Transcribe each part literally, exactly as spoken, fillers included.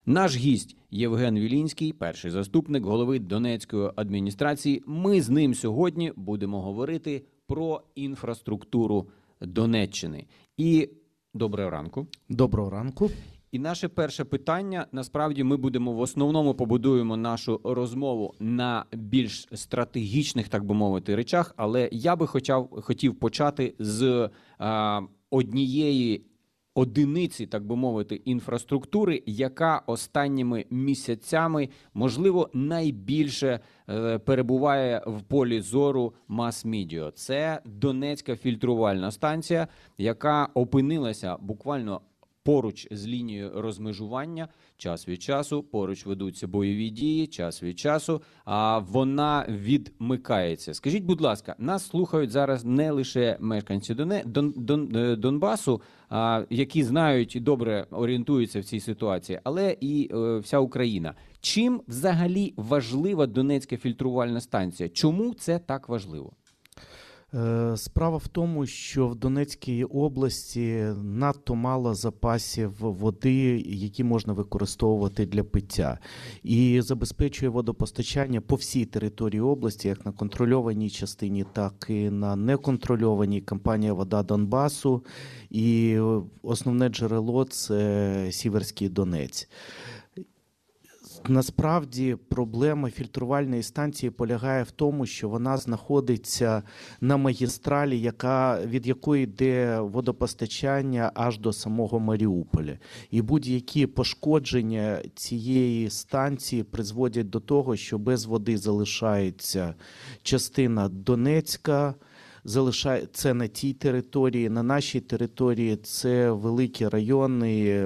Наш гість Євген Вілінський, перший заступник голови Донецької адміністрації. Ми з ним сьогодні будемо говорити про інфраструктуру Донеччини. І доброго ранку. Доброго ранку. І наше перше питання, насправді ми будемо в основному побудуємо нашу розмову на більш стратегічних, так би мовити, речах, але я би хотів, хотів почати з а, однієї одиниці, так би мовити, інфраструктури, яка останніми місяцями, можливо, найбільше е, перебуває в полі зору мас-медіа. Це Донецька фільтрувальна станція, яка опинилася буквально поруч з лінією розмежування, час від часу, поруч ведуться бойові дії, час від часу, а вона відмикається. Скажіть, будь ласка, нас слухають зараз не лише мешканці Доне, Дон, Дон, Донбасу, а, які знають і добре орієнтуються в цій ситуації, але і е, вся Україна. Чим взагалі важлива Донецька фільтрувальна станція? Чому це так важливо? Справа в тому, що в Донецькій області надто мало запасів води, які можна використовувати для пиття. І забезпечує водопостачання по всій території області, як на контрольованій частині, так і на неконтрольованій, компанія «Вода Донбасу». І основне джерело – це Сіверський Донець. Насправді проблема фільтрувальної станції полягає в тому, що вона знаходиться на магістралі, яка, від якої йде водопостачання аж до самого Маріуполя. І будь-які пошкодження цієї станції призводять до того, що без води залишається частина Донецька, залишає це на тій території, на нашій території це великі райони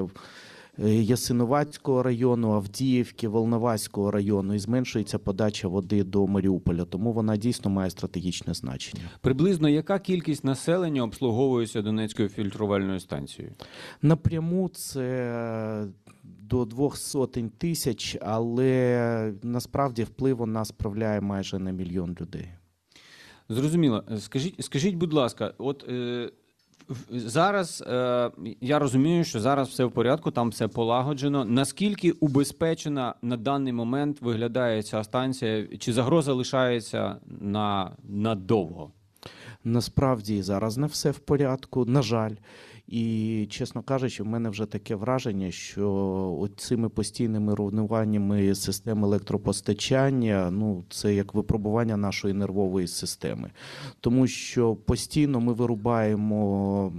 Ясинуватського району, Авдіївки, Волноваського району, і зменшується подача води до Маріуполя. Тому вона дійсно має стратегічне значення. Приблизно яка кількість населення обслуговується Донецькою фільтрувальною станцією? Напряму це до двох сотень тисяч, але насправді вплив вона справляє майже на мільйон людей. Зрозуміло. Скажіть, скажіть, будь ласка, от е, зараз е, я розумію, що зараз все в порядку, там все полагоджено. Наскільки убезпечена на даний момент виглядає ця станція? Чи загроза лишається на надовго? Насправді зараз не все в порядку, на жаль. І, чесно кажучи, в мене вже таке враження, що цими постійними руйнуваннями систем електропостачання, ну, це як випробування нашої нервової системи. Тому що постійно ми вирубаємо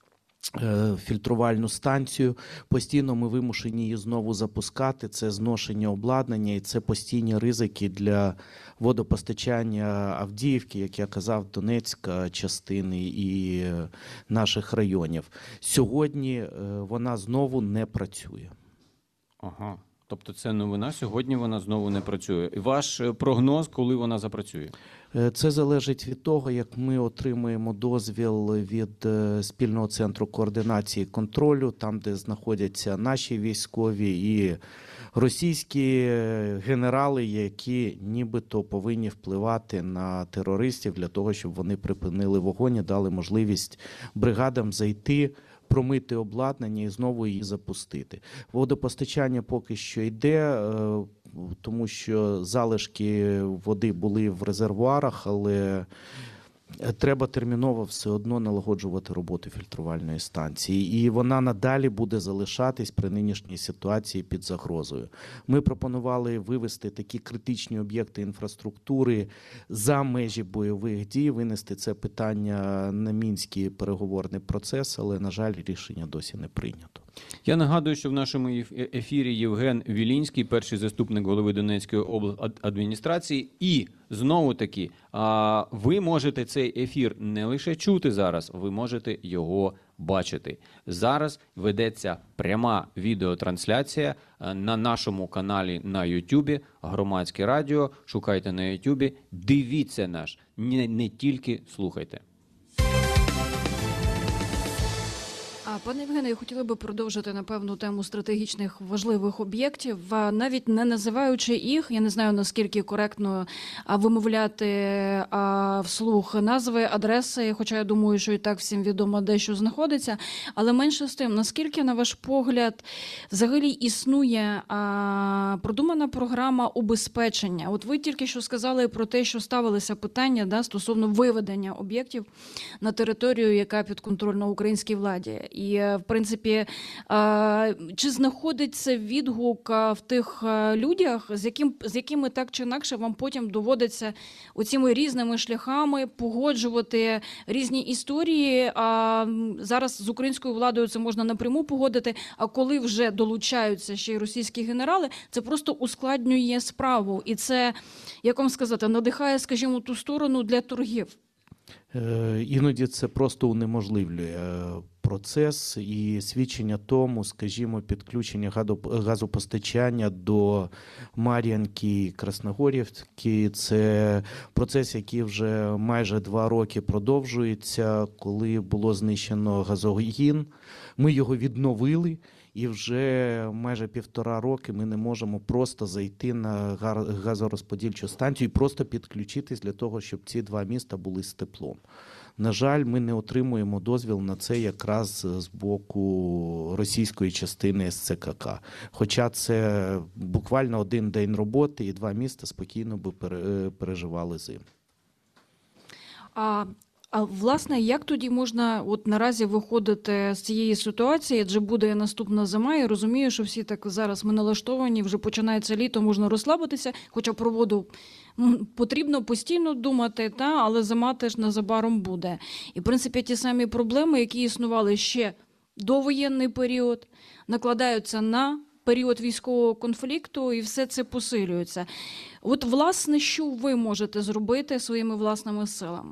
фільтрувальну станцію, постійно ми вимушені її знову запускати, це зношення обладнання і це постійні ризики для водопостачання Авдіївки, як я казав, Донецька частини і наших районів. Сьогодні вона знову не працює. Ага. Тобто це новина, сьогодні вона знову не працює. І ваш прогноз, коли вона запрацює? Це залежить від того, як ми отримаємо дозвіл від спільного центру координації і контролю, там, де знаходяться наші військові і російські генерали, які нібито повинні впливати на терористів для того, щоб вони припинили вогонь і дали можливість бригадам зайти, промити обладнання і знову її запустити. Водопостачання поки що йде, тому що залишки води були в резервуарах, але треба терміново все одно налагоджувати роботу фільтрувальної станції. І вона надалі буде залишатись при нинішній ситуації під загрозою. Ми пропонували вивести такі критичні об'єкти інфраструктури за межі бойових дій, винести це питання на мінський переговорний процес, але, на жаль, рішення досі не прийнято. Я нагадую, що в нашому ефірі Євген Вілінський, перший заступник голови Донецької обладміністрації. І, знову-таки, ви можете цей ефір не лише чути зараз, ви можете його бачити. Зараз ведеться пряма відеотрансляція на нашому каналі на Ютубі, Громадське радіо. Шукайте на Ютубі, дивіться наш, не, не тільки слухайте. Пане Євгене, я хотіла би продовжити, напевно, тему стратегічних важливих об'єктів, а, навіть не називаючи їх. Я не знаю, наскільки коректно а, вимовляти а, вслух назви, адреси, хоча я думаю, що і так всім відомо, де що знаходиться. Але менше з тим, наскільки, на ваш погляд, взагалі існує а, продумана програма убезпечення? От ви тільки що сказали про те, що ставилися питання, да, стосовно виведення об'єктів на територію, яка підконтрольна українській владі. І, в принципі, чи знаходиться відгук в тих людях, з яким, з якими так чи інакше вам потім доводиться оціми різними шляхами погоджувати різні історії? А зараз з українською владою це можна напряму погодити, а коли вже долучаються ще й російські генерали, це просто ускладнює справу. І це, як вам сказати, надихає, скажімо, ту сторону для торгів. Іноді це просто унеможливлює процес і свідчення тому, скажімо, підключення газопостачання до Мар'їнки і Красногорівки. Це процес, який вже майже два роки продовжується, коли було знищено газогін. Ми його відновили. І вже майже півтора роки ми не можемо просто зайти на газорозподільчу станцію і просто підключитись для того, щоб ці два міста були з теплом. На жаль, ми не отримуємо дозвіл на це якраз з боку російської частини ес це ка ка. Хоча це буквально один день роботи і два міста спокійно би переживали зиму. А... А, власне, як тоді можна от наразі виходити з цієї ситуації, адже буде наступна зима, і розумію, що всі так зараз ми налаштовані, вже починається літо, можна розслабитися, хоча про воду потрібно постійно думати, та, але зима теж незабаром буде. І, в принципі, ті самі проблеми, які існували ще довоєнний період, накладаються на період військового конфлікту, і все це посилюється. От, власне, що ви можете зробити своїми власними силами?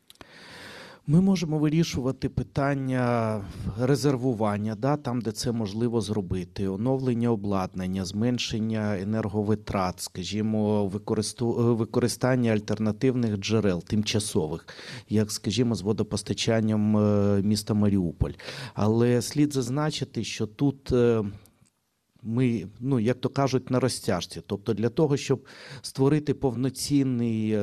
Ми можемо вирішувати питання резервування, да, там, де це можливо зробити, оновлення обладнання, зменшення енерговитрат, скажімо, використання альтернативних джерел, тимчасових, як, скажімо, з водопостачанням міста Маріуполь. Але слід зазначити, що тут ми, ну, як то кажуть, на розтяжці. Тобто для того, щоб створити повноцінний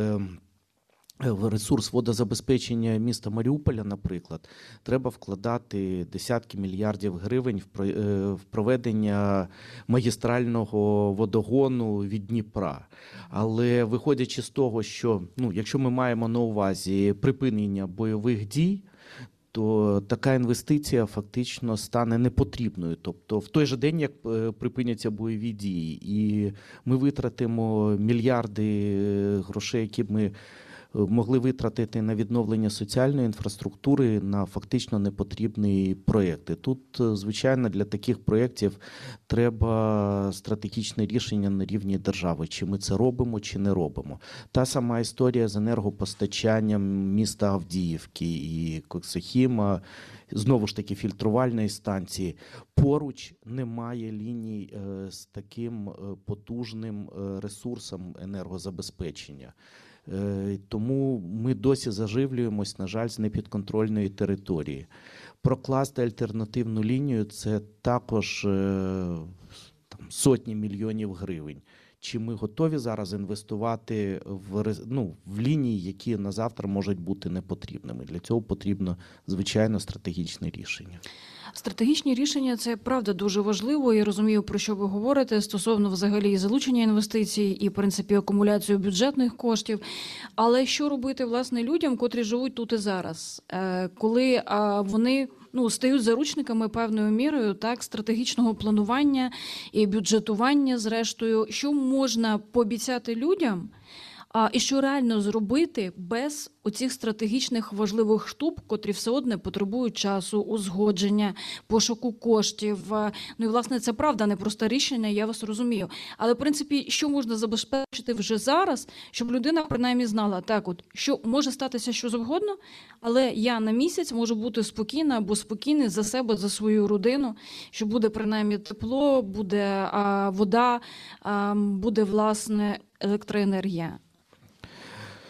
ресурс водозабезпечення міста Маріуполя, наприклад, треба вкладати десятки мільярдів гривень в проведення магістрального водогону від Дніпра. Але виходячи з того, що, ну, якщо ми маємо на увазі припинення бойових дій, то така інвестиція фактично стане непотрібною. Тобто в той же день, як припиняться бойові дії, і ми витратимо мільярди грошей, які б ми могли витратити на відновлення соціальної інфраструктури, на фактично непотрібні проєкти. Тут, звичайно, для таких проєктів треба стратегічне рішення на рівні держави, чи ми це робимо, чи не робимо. Та сама історія з енергопостачанням міста Авдіївки і Коксохіма, знову ж таки фільтрувальної станції. Поруч немає ліній з таким потужним ресурсом енергозабезпечення. Тому ми досі заживлюємось, на жаль, з непідконтрольної території. Прокласти альтернативну лінію – це також там, сотні мільйонів гривень. Чи ми готові зараз інвестувати в, ну, в лінії, які на завтра можуть бути непотрібними? Для цього потрібно, звичайно, стратегічне рішення. Стратегічні рішення – це, правда, дуже важливо. Я розумію, про що ви говорите, стосовно взагалі залучення інвестицій і, в принципі, акумуляцію бюджетних коштів. Але що робити, власне, людям, котрі живуть тут і зараз? Коли вони ну, стають заручниками певною мірою так, стратегічного планування і бюджетування, зрештою. Що можна пообіцяти людям, а, і що реально зробити без оцих стратегічних важливих штук, котрі все одно потребують часу, узгодження, пошуку коштів. Ну і, власне, це правда, не просте рішення, я вас розумію. Але, в принципі, що можна забезпечити вже зараз, щоб людина принаймні знала, так от, що може статися що завгодно, але я на місяць можу бути спокійна або спокійний за себе, за свою родину, що буде принаймні тепло, буде а, вода, а, буде, власне, електроенергія.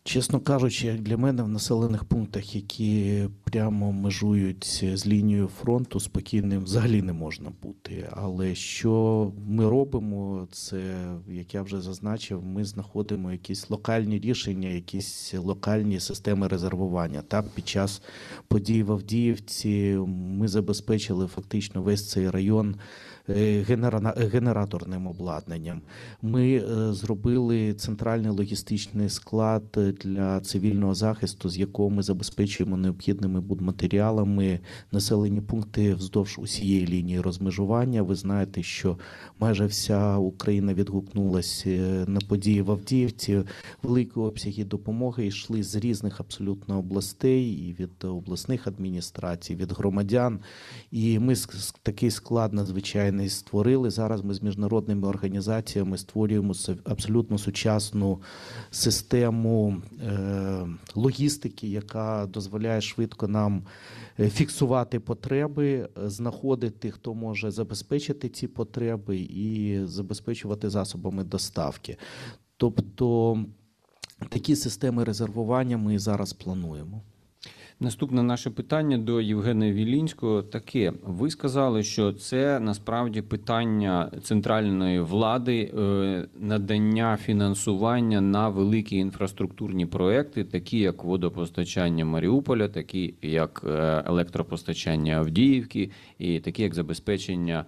Чесно кажучи, як для мене в населених пунктах, які прямо межують з лінією фронту, спокійним взагалі не можна бути. Але що ми робимо, це, як я вже зазначив, ми знаходимо якісь локальні рішення, якісь локальні системи резервування. Так, під час подій в Авдіївці ми забезпечили фактично весь цей район генераторним обладнанням. Ми зробили центральний логістичний склад для цивільного захисту, з якого ми забезпечуємо необхідними будматеріалами населені пункти вздовж усієї лінії розмежування. Ви знаєте, що майже вся Україна відгукнулася на події в Авдіївці. Великі обсяги допомоги йшли з різних абсолютно областей, і від обласних адміністрацій, від громадян. І ми такий склад надзвичайно створили. Зараз ми з міжнародними організаціями створюємо абсолютно сучасну систему е, логістики, яка дозволяє швидко нам фіксувати потреби, знаходити, хто може забезпечити ці потреби і забезпечувати засобами доставки. Тобто такі системи резервування ми зараз плануємо. Наступне наше питання до Євгена Вілінського таке. Ви сказали, що це насправді питання центральної влади, надання фінансування на великі інфраструктурні проекти, такі як водопостачання Маріуполя, такі як електропостачання Авдіївки і такі як забезпечення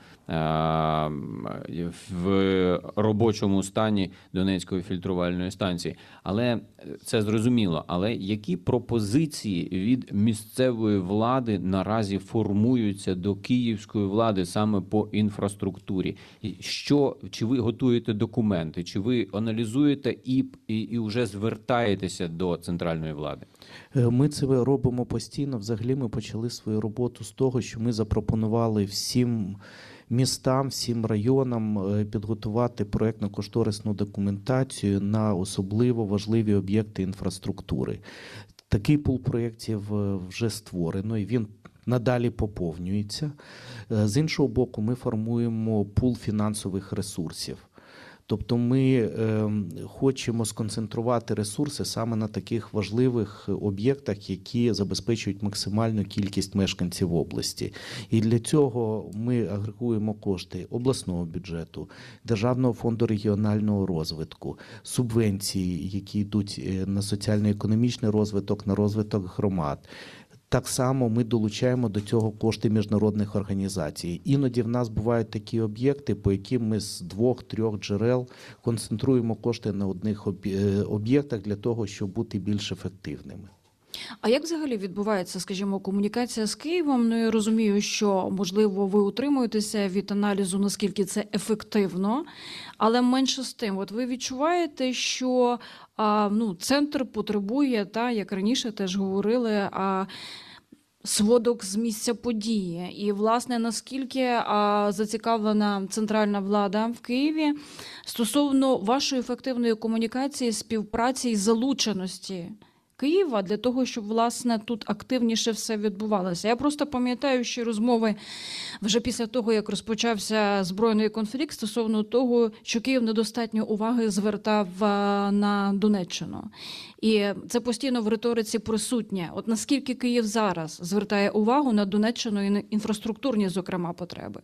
в робочому стані Донецької фільтрувальної станції. Але це зрозуміло. Але які пропозиції від місцевої влади наразі формуються до київської влади саме по інфраструктурі? Що, чи ви готуєте документи, чи ви аналізуєте і, і, і вже звертаєтеся до центральної влади? Ми це робимо постійно. Взагалі ми почали свою роботу з того, що ми запропонували всім містам, всім районам підготувати проєктно-кошторисну документацію на особливо важливі об'єкти інфраструктури. Такий пул проєктів вже створено, і він надалі поповнюється. З іншого боку, ми формуємо пул фінансових ресурсів. Тобто ми е, хочемо сконцентрувати ресурси саме на таких важливих об'єктах, які забезпечують максимальну кількість мешканців області. І для цього ми агрегуємо кошти обласного бюджету, Державного фонду регіонального розвитку, субвенції, які йдуть на соціально-економічний розвиток, на розвиток громад. Так само ми долучаємо до цього кошти міжнародних організацій. Іноді в нас бувають такі об'єкти, по яким ми з двох-трьох джерел концентруємо кошти на одних об'єктах для того, щоб бути більш ефективними. А як взагалі відбувається, скажімо, комунікація з Києвом? Ну, я розумію, що, можливо, ви утримуєтеся від аналізу, наскільки це ефективно, але менше з тим, от ви відчуваєте, що а, ну, центр потребує, та, як раніше теж говорили, а, сводок з місця події. І, власне, наскільки а, зацікавлена центральна влада в Києві стосовно вашої ефективної комунікації, співпраці і залученості Києва для того, щоб, власне, тут активніше все відбувалося. Я просто пам'ятаю, що розмови вже після того, як розпочався збройний конфлікт, стосовно того, що Київ недостатньо уваги звертав на Донеччину. І це постійно в риториці присутнє. От наскільки Київ зараз звертає увагу на Донеччину і на інфраструктурні, зокрема, потреби?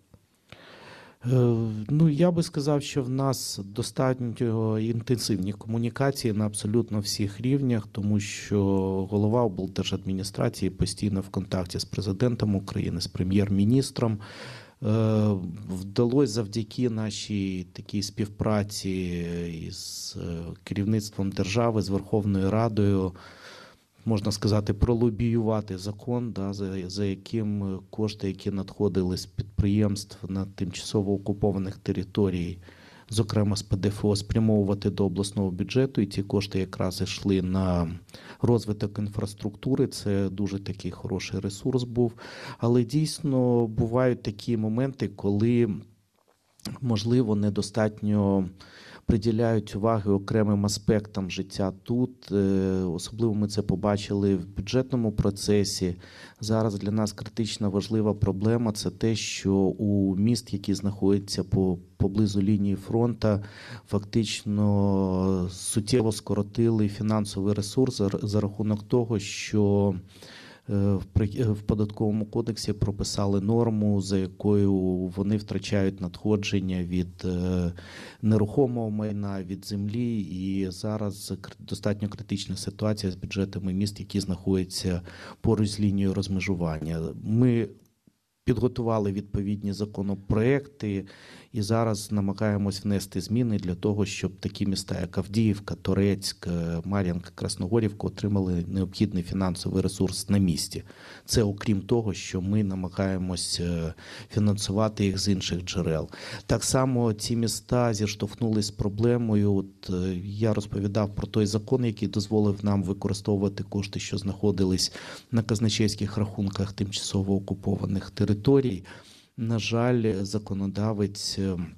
Ну, я би сказав, що в нас достатньо інтенсивні комунікації на абсолютно всіх рівнях, тому що голова облдержадміністрації постійно в контакті з президентом України, з прем'єр-міністром. Вдалося завдяки нашій такій співпраці із керівництвом держави, з Верховною Радою, можна сказати, пролобіювати закон, да, за, за яким кошти, які надходили з підприємств на тимчасово окупованих територій, зокрема з ПДФО, спрямовувати до обласного бюджету. І ці кошти якраз йшли на розвиток інфраструктури. Це дуже такий хороший ресурс був. Але дійсно бувають такі моменти, коли, можливо, недостатньо приділяють уваги окремим аспектам життя тут. Е, Особливо ми це побачили в бюджетному процесі. Зараз для нас критично важлива проблема – це те, що у міст, які знаходяться по поблизу лінії фронту, фактично суттєво скоротили фінансовий ресурс за, за рахунок того, що в податковому кодексі прописали норму, за якою вони втрачають надходження від нерухомого майна, від землі. І зараз достатньо критична ситуація з бюджетами міст, які знаходяться поруч з лінією розмежування. Ми підготували відповідні законопроекти і зараз намагаємось внести зміни для того, щоб такі міста, як Авдіївка, Торецьк, Мар'їнка, Красногорівка отримали необхідний фінансовий ресурс на місці. Це окрім того, що ми намагаємось фінансувати їх з інших джерел. Так само ці міста зіштовхнулись з проблемою. От я розповідав про той закон, який дозволив нам використовувати кошти, що знаходились на казначейських рахунках тимчасово окупованих територій. На жаль, законодавець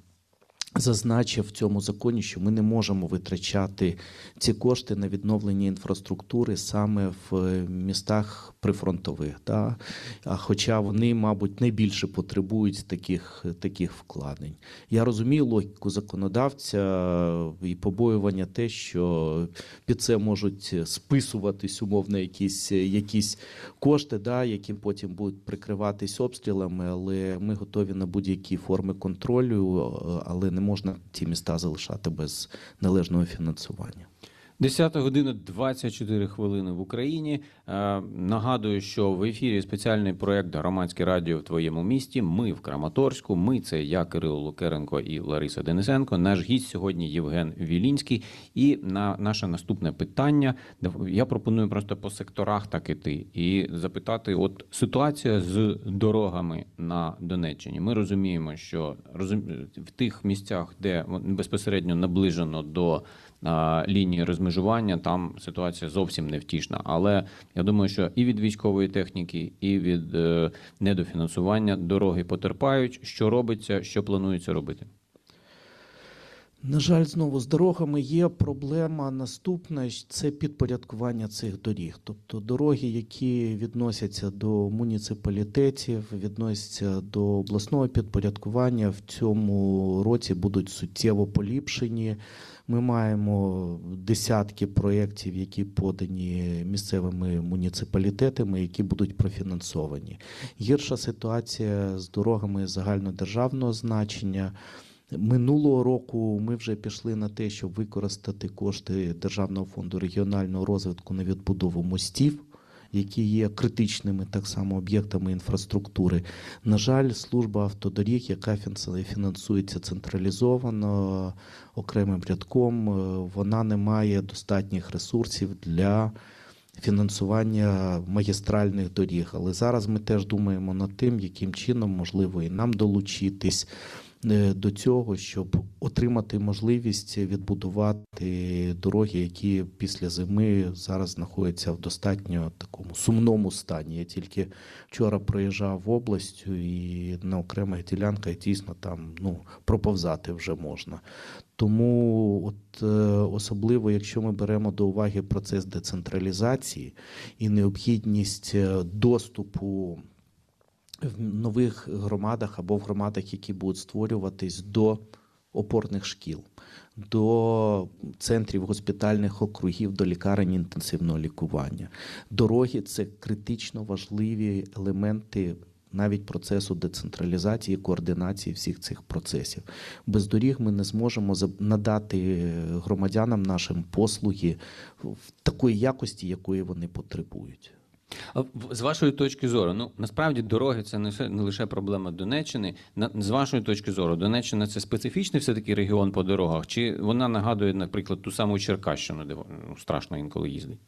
зазначив в цьому законі, що ми не можемо витрачати ці кошти на відновлення інфраструктури саме в містах прифронтових. Да? А хоча вони, мабуть, найбільше потребують таких, таких вкладень. Я розумію логіку законодавця і побоювання те, що під це можуть списуватись умовно якісь, якісь кошти, да, які потім будуть прикриватись обстрілами, але ми готові на будь-які форми контролю, але не можна ці міста залишати без належного фінансування. десята година двадцять чотири хвилини в Україні. Е, нагадую, що в ефірі спеціальний проєкт «Громадське радіо в твоєму місті». Ми в Краматорську. Ми – це я, Кирило Лукеренко і Лариса Денисенко. Наш гість сьогодні Євген Вілінський. І на наше наступне питання, я пропоную просто по секторах так іти і запитати, от ситуація з дорогами на Донеччині. Ми розуміємо, що в тих місцях, де безпосередньо наближено до лінії розмежування, там ситуація зовсім невтішна. Але я думаю, що і від військової техніки, і від е, недофінансування дороги потерпають. Що робиться, що планується робити? На жаль, знову з дорогами є проблема наступна – це підпорядкування цих доріг. Тобто дороги, які відносяться до муніципалітетів, відносяться до обласного підпорядкування, в цьому році будуть суттєво поліпшені. Ми маємо десятки проєктів, які подані місцевими муніципалітетами, які будуть профінансовані. Гірша ситуація з дорогами загальнодержавного значення. Минулого року ми вже пішли на те, щоб використати кошти Державного фонду регіонального розвитку на відбудову мостів, які є критичними так само об'єктами інфраструктури. На жаль, служба автодоріг, яка фінансується централізовано, окремим рядком, вона не має достатніх ресурсів для фінансування магістральних доріг. Але зараз ми теж думаємо над тим, яким чином можливо і нам долучитись до цього, щоб отримати можливість відбудувати дороги, які після зими зараз знаходяться в достатньо такому сумному стані. Я тільки вчора проїжджав в областю і на окремих ділянках дійсно там ну, проповзати вже можна. Тому от, особливо, якщо ми беремо до уваги процес децентралізації і необхідність доступу в нових громадах або в громадах, які будуть створюватись, до опорних шкіл, до центрів госпітальних округів, до лікарень інтенсивного лікування. Дороги – це критично важливі елементи навіть процесу децентралізації, координації всіх цих процесів. Без доріг ми не зможемо надати громадянам нашим послуги в такої якості, якої вони потребують. З вашої точки зору, ну насправді дороги це не лише проблема Донеччини. З вашої точки зору, Донеччина це специфічний все-таки регіон по дорогах, чи вона нагадує, наприклад, ту саму Черкащину, де страшно інколи їздить?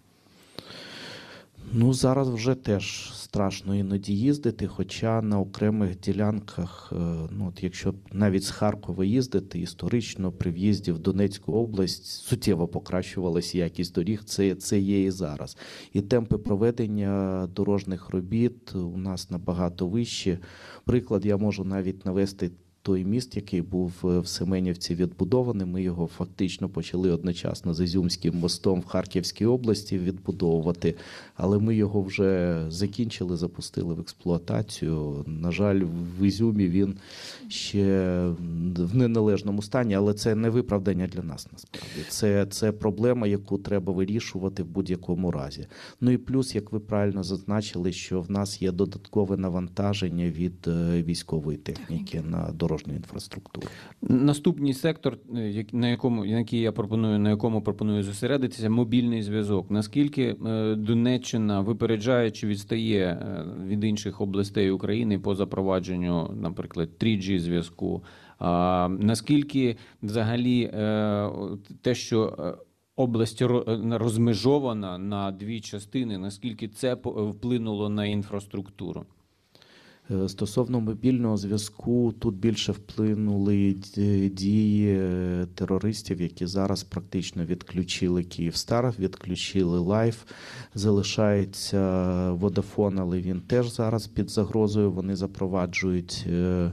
Ну, зараз вже теж страшно іноді їздити, хоча на окремих ділянках, ну, от якщо навіть з Харкова їздити, історично при в'їзді в Донецьку область суттєво покращувалася якість доріг, це, це є і зараз. І темпи проведення дорожніх робіт у нас набагато вищі. Приклад я можу навіть навести той міст, який був в Семенівці відбудований. Ми його фактично почали одночасно з Ізюмським мостом в Харківській області відбудовувати, але ми його вже закінчили, запустили в експлуатацію. На жаль, в Ізюмі він ще в неналежному стані, але це не виправдання для нас насправді. Це, це проблема, яку треба вирішувати в будь-якому разі. Ну і плюс, як ви правильно зазначили, що в нас є додаткове навантаження від військової техніки на дорожню інфраструктуру. Наступний сектор, як- на якому на який я пропоную, на якому пропоную зосередитися, мобільний зв'язок. Наскільки е, Донеччина випереджає чи відстає е, від інших областей України по запровадженню, наприклад, три джі зв'язку? А, наскільки взагалі е, те, що е, область ро- розмежована на дві частини, наскільки це по- вплинуло на інфраструктуру? Е, Стосовно мобільного зв'язку, тут більше вплинули д- дії е, терористів, які зараз практично відключили Київстар, відключили Лайф. Залишається Vodafone, але він теж зараз під загрозою. Вони запроваджують е,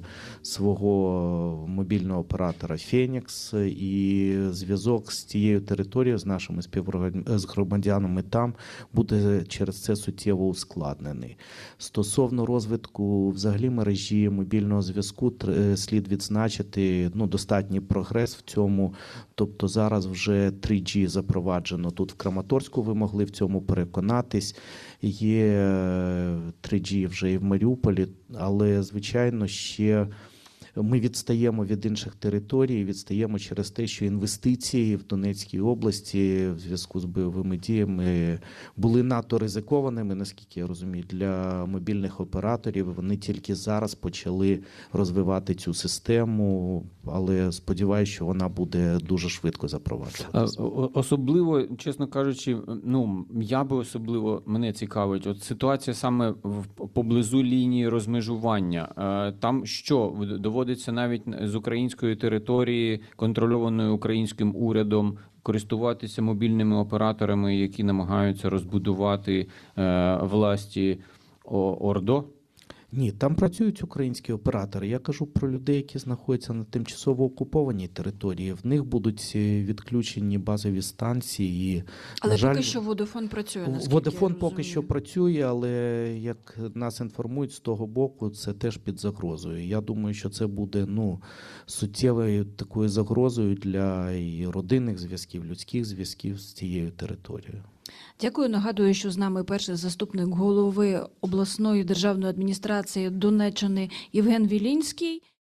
свого мобільного оператора Фенікс, і зв'язок з тією територією, з нашими співгромадянами, з громадянами там, буде через це суттєво ускладнений. Стосовно розвитку взагалі мережі мобільного зв'язку, тр- слід відзначити ну, достатній прогрес в цьому. Тобто зараз вже три джі запроваджено тут в Краматорську, ви могли в цьому переконатись. Є е, три джі вже і в Маріуполі, але, звичайно, ще ми відстаємо від інших територій, відстаємо через те, що інвестиції в Донецькій області в зв'язку з бойовими діями були надто ризикованими, наскільки я розумію, для мобільних операторів. Вони тільки зараз почали розвивати цю систему, але сподіваюся, що вона буде дуже швидко А, запроваджуватися. о- Особливо, чесно кажучи, ну я би особливо мене цікавить, от ситуація саме в поблизу лінії розмежування. Е, Там що доводиться навіть з української території, контрольованої українським урядом, користуватися мобільними операторами, які намагаються розбудувати е, власті О- ОРДО? Ні, там працюють українські оператори. Я кажу про людей, які знаходяться на тимчасово окупованій території. В них будуть е, відключені базові станції. І, Але на жаль, поки що Vodafone працює, наскільки Водофон я поки розумію. що працює, але як нас інформують з того боку, це теж під загрозою. Я думаю, що це буде ну суттєвою такою загрозою для і родинних зв'язків, людських зв'язків з цією територією. Дякую. Нагадую, що з нами перший заступник голови обласної державної адміністрації Донеччини Євген Вілінський.